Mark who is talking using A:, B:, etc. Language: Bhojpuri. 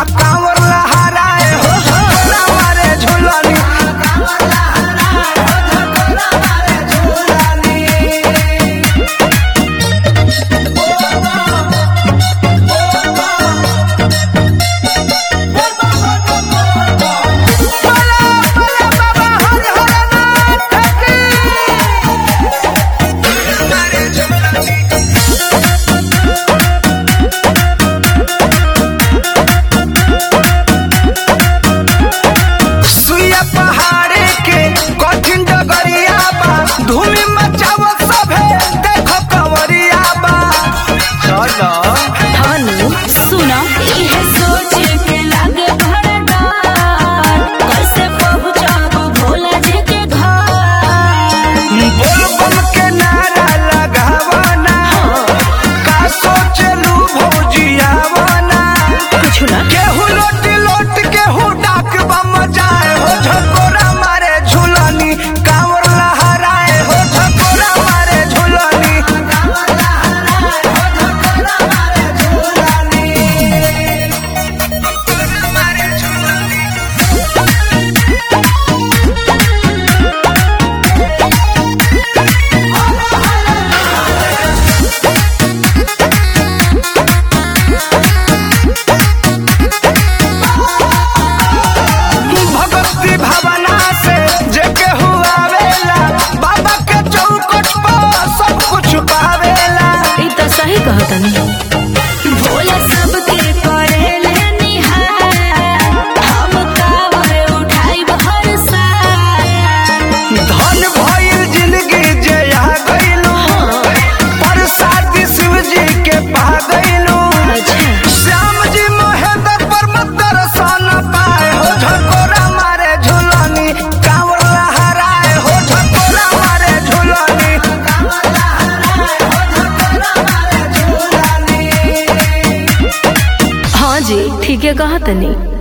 A: कांवर लहराए हो झकोरा मारे झूलनी। धूमि मचावो सभे देखो कंवरिया बा।
B: धनु सुना इहे सोच के लागे बड़ा डर, कैसे पहुँचाबो भोला जी के घर।
A: बोल बम के नारा लगावना का सोचलू भौजियावना।
B: कुछ ना
A: केहू लोट लोट केहू डाक बम जाए हो झकोरा मारे झूलनी। कांवर लहराए हो झकोरा मारे झूलनी। भगवती भावना से जे केहू आवेला बाबा के चौकट पर सब कुछ पावेला।
B: ई तो सही कहतनी भोला सबके करेले निहार, हम कांवर उठाई हर साल।
A: धन भइल जिंदगी जे आ गइलू प्रसाद शिव जी के पा गइलू। श्याम जी महेंद्र पर्वत दर्शन पाए हो झकोरा मारे झूलनी। कांवर लहराए हो झकोरा मारे झूलनी।
B: हाँ जी ठीक है कहतनी।